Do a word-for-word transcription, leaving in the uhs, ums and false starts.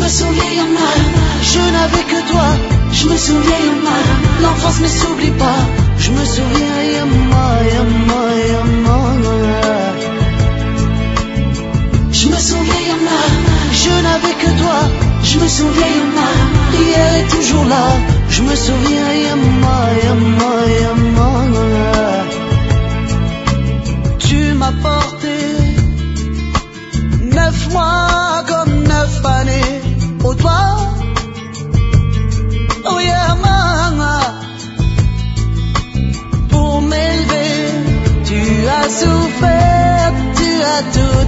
souviens, Yama, je n'avais que toi. Je me souviens, Yama, l'enfance ne s'oublie pas. Je me souviens, Yama, Yama, Yama. Je me souviens, Yama, je n'avais que toi. Je me souviens, Yama, hier est toujours là. Je me souviens, Yama, Yama, Yama. Tu m'as porté neuf mois comme neuf années au doigt. Oh Yama, pour m'élever, tu as souffert, tu as tout